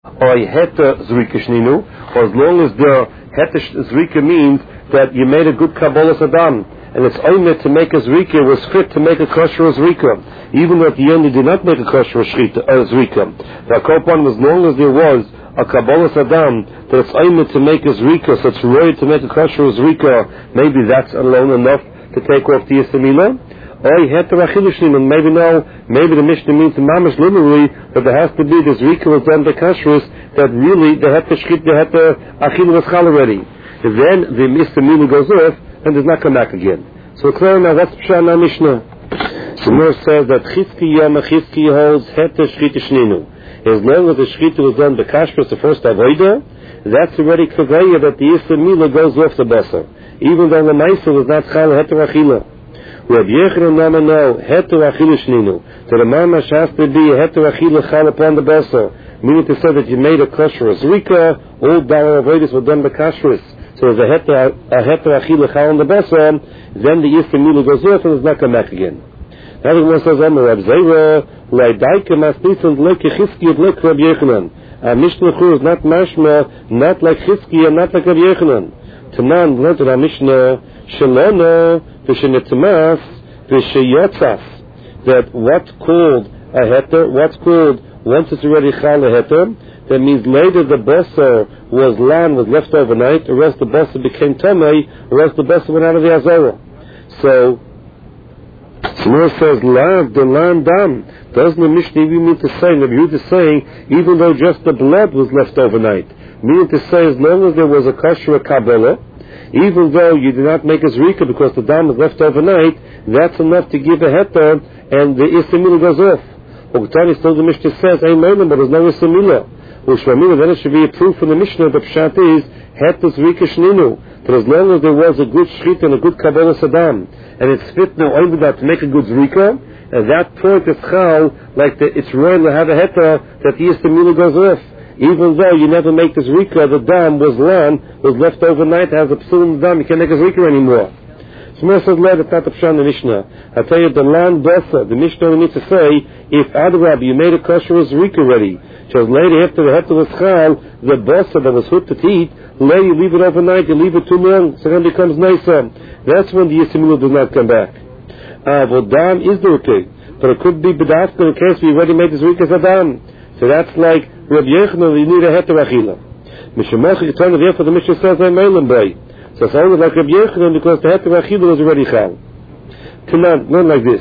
or heta zrika shninu, or as long as the heta zrika means that you made a good kabbalas adam, and it's only to make a zrika was fit to make a kosher zrika, even though at the end you did not make a kosher zrika. The kopan, as long as there was a kabbalas adam that it's only to make a zrika, so it's right to make a kosher zrika, maybe that's alone enough to take off the Yisamila. And maybe the Mishnah means mamish literally that there has to be this zrika was done by kashrus, that really the heta shchit, the heta achil was chal already. Then the Yisamila goes off and does not come back again. So clear now, that's Pshana Mishnah. Samur says that Chizki holds heta shchit shninu. As long as the shchita was done by kashrus, the first avodah, that's already kavaya that the Yisamila goes off the basar, even though the Maisa was not chal heta achila. Rabbi Yochanan Nama no heter achila shninu. So the mamash has to be heter achila chal upon the basar, meaning to say that you made a kosher zrika, all dalar avodas were done by kashrus. So there's a heter achila chal on the basar, then the Yisamila goes off and does not come back again. Now the one says, Rab Zera, Laidaika Masnitzan Leke Chizki and Leke Rabbi Yochanan. Mishnah Chur is not mashma, not like Chizki and not like Rabbi Yochanan. Tanan learned in our Mishnah, Shalona, Vishenetzamas, Visheyotzas, that what's called a heter, what's called once it's already chal a heter, that means later the basar was left overnight, or else the basar became tamei, or else the basar went out of the azara. So, Shmuel says, the lan dam. Doesn't the Mishnah even mean to say, the Yehuda is saying, even though just the blood was left overnight, meaning to say, as long as there was a kosher kabbalah, even though you did not make a zrika because the dam was left overnight, that's enough to give a heter, and the Yisamila goes off. Uktani still the Mishnah says, but there's no Yisamila. Then it should be a proof from the Mishnah that Pshat is heter zrika shninu, that as long as there was a good shchita and a good kabbalah sadam, and it's fit now only that to make a good zrika, at that point it's chal, like it's royal to have a heter, that the Yisamila goes off. Even though you never make the zrika, the dam was left overnight, has a psul in the dam, you can't make a zrika anymore. So Mer says, it's not the pshan the Mishnah. I tell you, the land basa, the Mishnah only needs to say, if Adrab, you made a kosher zrika ready, just later after the heter was chal, the basa that was hooked to eat, later you leave it overnight, you leave it too long, so then it becomes nicer. That's when the Yisamila does not come back. Well, dam is the okay, but it could be bedafka in case we already made the zrika as a dam. So that's like Rabbi Yochanan, you need a heter achila. Mishemach, you turn it here for the Mishnah says, I'm Meilim Bay. So it's only like Rabbi Yochanan because the heter achila was already chal. Not like this.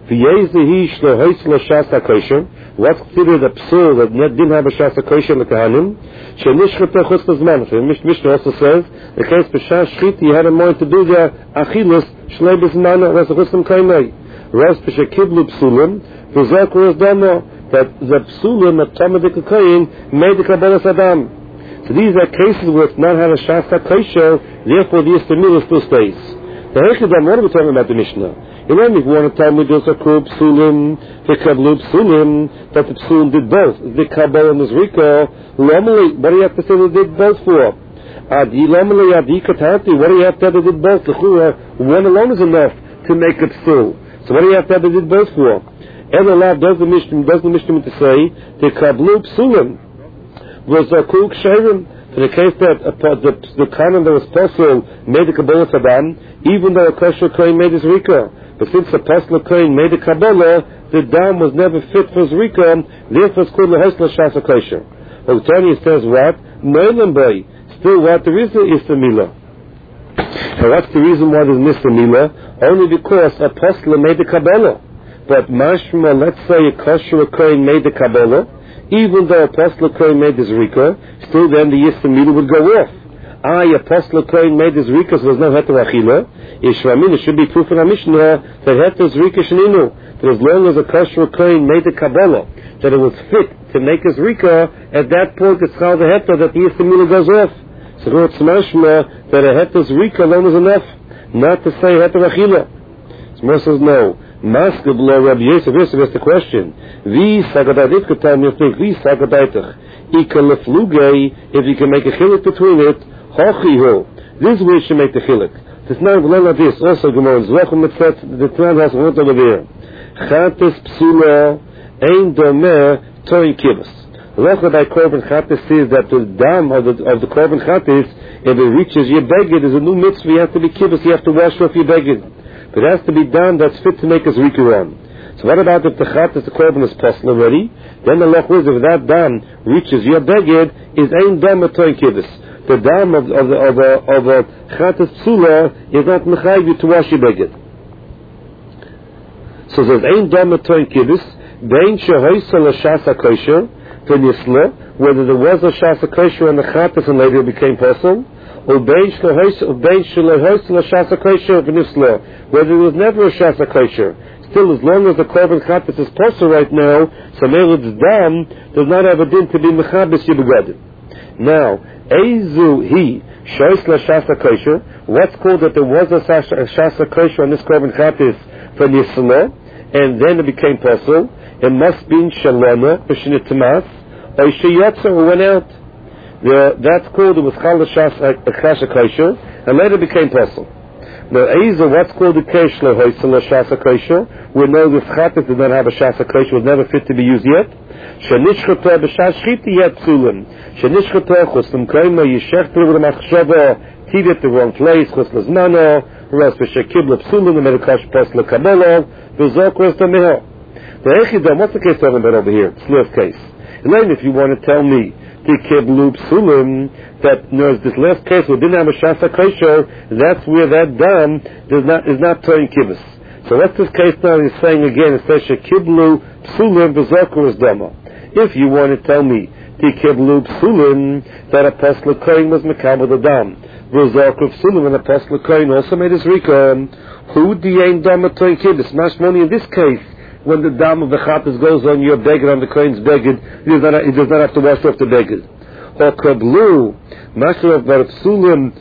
What's considered a psul that didn't have a shas HaKosher in the Kahanim? Shenishchata chutz l'zman. The Mishnah also says, the case b'shas shchit, you had a mind to do the achilas, shlei b'zmana, ras chutz l'kainai. Ras b'shekiblu psulim, v'zak ras dama, that the psulim at Tamadik HaKoyin made the kabbalah sadam. So these are cases where it's not had a shas HaKosher, therefore the Yisamila still stays. The Hechidam, what are we talking about the Mishnah? You know, if you want to tell me there's a kub psulim, the kablu psulim, that the psulim did both, the kabbalah and the zrika, lomali, what do you have to say they did both for? Adi lomali, adi katati, what do you have to have they did both? One alone is enough to make a psul. So what do you have to have they did both for? Elalav does the Mishnah mean to say, the kablu psulim was a kul ksherim, in the case that the canon that was possible made the kabbalah sadam, even though a kosher kohen made his zrika. But since the Apostle Kohen made the Kabbalah, the dam was never fit for Zrika, therefore it's called the Hosla Shas HaKosher. Well, Tanya says what? Meilim Bay. Still what? There is the Yisamila. And what's the reason why there's Yisamila? Only because Apostle made the Kabbalah. But mashma, let's say a kosher Kohen made the Kabbalah, even though Apostle Kohen made the Zrika, still then the Yisamila would go off. Apostle Kohen made the zrika, so there's no heter achila. Ishramin, it should be proof in our Mishnah that heter zrika sheninu, that as long as a kosher Kohen made the kabbalah, that it was fit to make a zrika, at that point it's called the heter that the Yisamila goes off. So it's mashma that a heter zrika alone is enough, not to say heter achila. So Moshe says no. Maskeb lo Rabbi Yosef, here's the question. Vi sagadayit katam yofik, vi sagadayitach. If you can make a chilik between it, this way should make the chilik. It's not like this. Also, Gemara Zvachim Mitzvah, the Tran has one over there. Chates psula ein domer toin kibbutz. Lechla by Korban Chatas says that the dam of the Korban Chatas, if it reaches your beged, is a new mitzvah. You have to be kibbutz, you have to wash off your beged. But it has to be done that's fit to make us zrika on. So what about if the Chatas, the Korban is possible already? Then the Lech is, if that dam reaches your beged, is ein dam atoin kibbutz. The dam of a Chatas Psula is not mechayiv you to wash your beged. So there's ein dam atoin kibbutz, bein shehoisa l'shasa kosher, whether there was a shasa kosher and the chatas and later it became possible, or bein shlehoisa l'shasa kosher v'nifsla, whether there was never a shasa kosher. Still, as long as the korban chatas is possible right now, so Melid's dam does not have a din to be mechabes yibegadim. Now, Eizu he shois l'shasa kosher. What's called that there was a shasa kosher on this korban chatas for nisla, and then it became possible. It must be in shaloma b'shnitamas or sheyatza who went out. That's called it was chal l'shasa kosher, and later became possible. Now, Eiza, what's called the kesh lehoisa l'shasa kosher? We know this chatas did not have a shasa kosher, was never fit to be used yet. Shenishchata b'shas shchita yet psulim. Shenishchata chuslam kaima yishech through the machshava, tidet the wrong place, chus l'zmano, or else b'shekibla psulim, the medikash pas l'kabolo, v'zok was the meho. The Echidam, what's the case talking about over here? It's last case. And then if you want to tell me the Kiblu Psulim, that this last case where didn't have a Shasa Kosher, that's where that dam is not turning kibbutz. So what's this case now? He's saying again, it says Kiblu Psulim B'Zokur is Dama. If you want to tell me the Kiblu Psulim, that Apostle Kohen was Mekabel the dam. B'Zokur Psulim and Apostle Kohen also made his Rika. Who the Ein Dama turning kibbutz? Mashmoni in this case, when the dam of the chatas goes on your beged, on the kohen's beged, he does not have to wash off the beged. Or kablu, master of bar psulim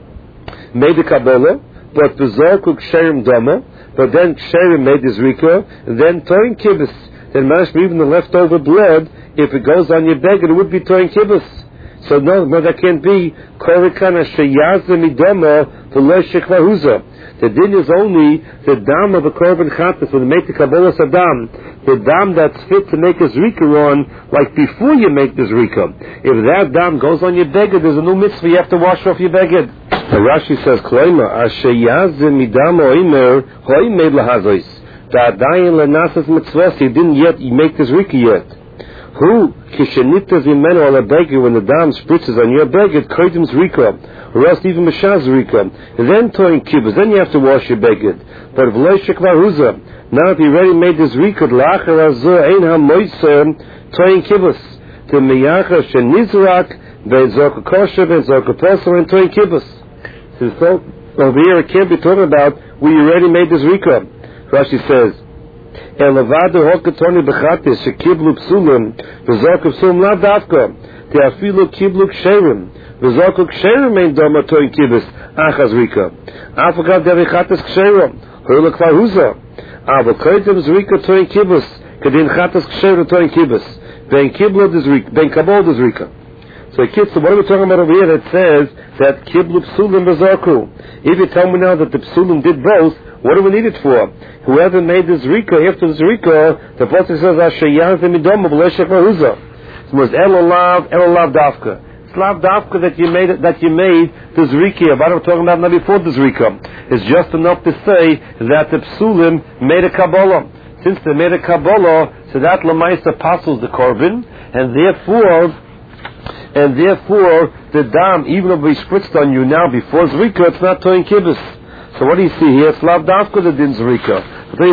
made the kabbalah, but the zorku ksherim dama, but then ksherim made his rika, then toin kibbutz. Then mashma, even the leftover blood, if it goes on your beged, it would be toin kibbutz. So no, that can't be korikana sheyazim idama v'lo shekvahuza. The din is only the dam of a korban chatas when you make the kabbalah sadam, the dam that's fit to make a zrika on, like before you make the zrika. If that dam goes on your beged, there's a new mitzvah, you have to wash off your beged. Rashi says, Kloima, asheyazim idama oimer, hoimed lahazois. Da'adayin lenasas mitzvahs, he didn't yet make the zrika yet. Who kishenitas imenu ala beged, when the dam spritzes on your beged, kodim zrika, or else even Mashaz Rika, then toin kibbutz, then you have to wash your beged. But v'lo shekvahuza, now if you already made this Rika, l'achar azur ein ha-moiser toin kibbutz, to miyachar shenizrak, ve'zorka kosher, ve'zorka posel, and toin kibbutz. So over here it can't be talking about we already made this Rika. Rashi says, Elavadu hokatoni b'chatis, shekiblu psulim, ve'zorka psulim la davka, te'afilu kiblu ksherim, v'zorku ksherim ein dama toin kibbutz achaz rika. Afagav devi chatas ksherim hurla kvar huza. Ava koitem zrika toin kibbutz kadin chatas ksherim toin kibbutz. Ben kiblu dezrika, ben kabol dezrika. So kids, so what are we talking about over here that says that kiblu psulim v'zorku? If you tell me now that the psulim did both, what do we need it for? Whoever made the zrika after the zrika, the pasuk says asheyazim idama v'lo shekvar huza. So it was elolav dafka. Slav dafka that you made the zrika. What I'm talking about now before the zrika. It's just enough to say that the psulim made a kabbalah. Since they made a kabbalah, so that lamaisa passes the korban, and therefore the dam, even if we spritzed on you now before zrika, it's not toin kibbutz. So what do you see here? Slav dafka that didn't zrika.